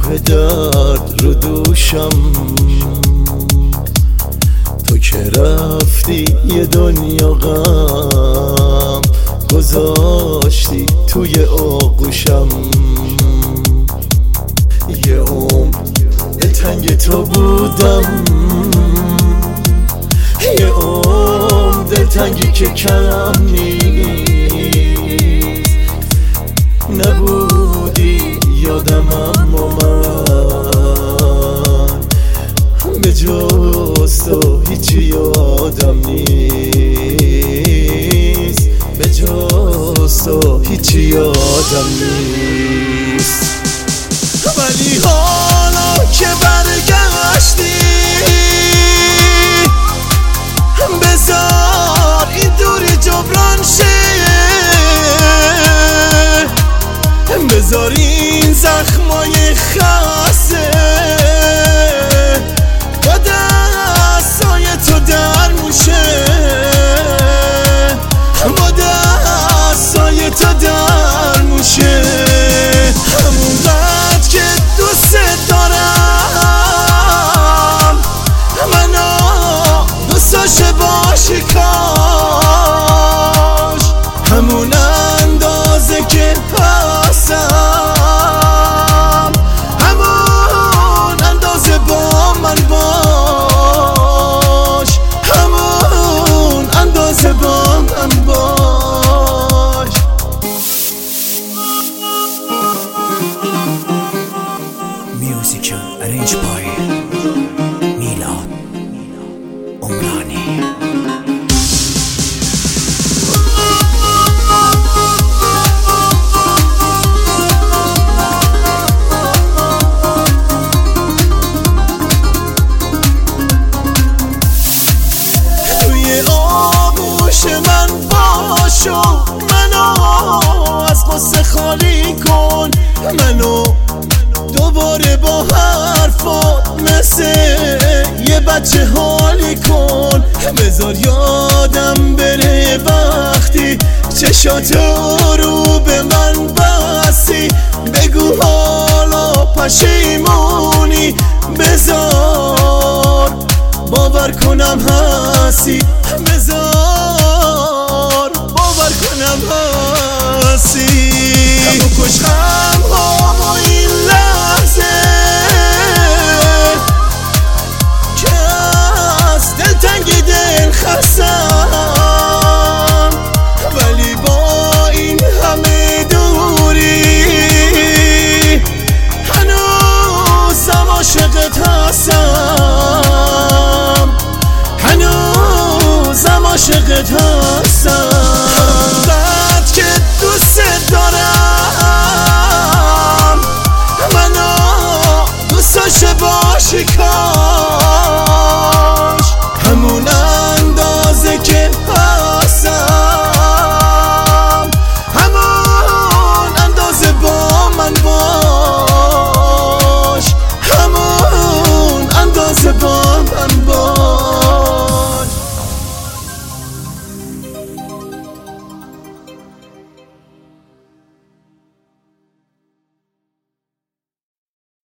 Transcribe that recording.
کوه درد رو دوشم، تو که رفتی یه دنیا غم گذاشتی توی آغوشم. یه عمر تنگ تو بودم، یه عمر دلتنگی که کم نیست. نبودی یادم اما من به جز تو هیچی یادم نیست، به جز تو هیچی یادم نیست. ولی حالا که برگشتی بذار این دوری جبران شه، بذار این زخمای خسته با دستای تو در موشه، با دستای تو در موشه. همونقدر که دوست دارم منو دوست داشته باشی کاش، همون اندازه که هستم همون اندازه با من باش، همون اندازه با من باش. Music arranged by میلاد عمرانی. توی آغوش من باشو، منو از قصه خالی کن، منو دوباره با حرفات مثل یه بچه حالی کن. بذار یادم بره وقتی چشاتو رو به من بستی، بگو حالا پشیمونی، بذار باور کنم هستی، بذار باور کنم هستی.